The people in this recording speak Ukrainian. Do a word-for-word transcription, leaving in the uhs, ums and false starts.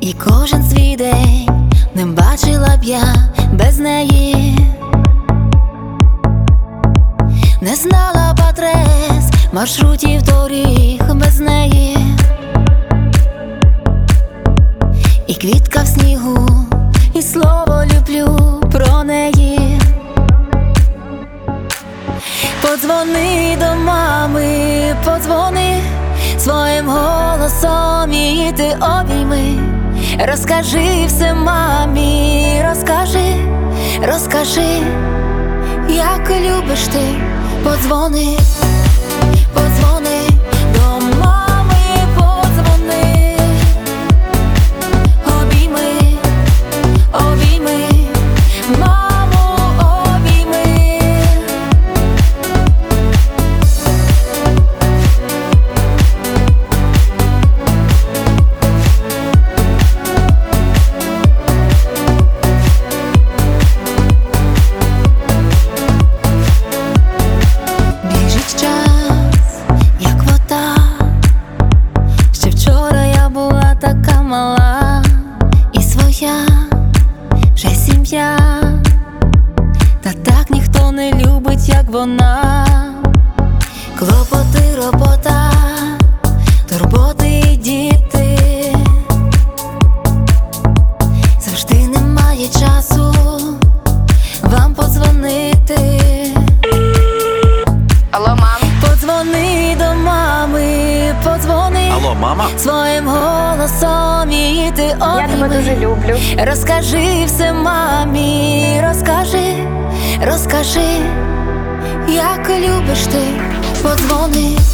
І кожен свій день не бачила б я без неї, не знала б адрес, маршрутів, доріг без неї. І квітка в снігу, і слово люблю про неї. Подзвони до мами, подзвони своїм голосом, і ти обійми. Розкажи все мамі, розкажи, розкажи, як любиш ти. Подзвони, подзвони до мами, подзвони, обійми, обійми, маму обійми. Біжить час, як вода. Ще вчора я була така мала і своя вже сім'я. Та так ніхто не любить, як вона. Клопоти, робота, турботи і діти. Завжди немає часу вам подзвонити. Алло, мам. Подзвони до мами, подзвони. Алло, мама? Своїм голосом, і ти обійми. Я тебе дуже люблю. Розкажи все мамі, розкажи, розкажи, як любиш ти. Подзвони.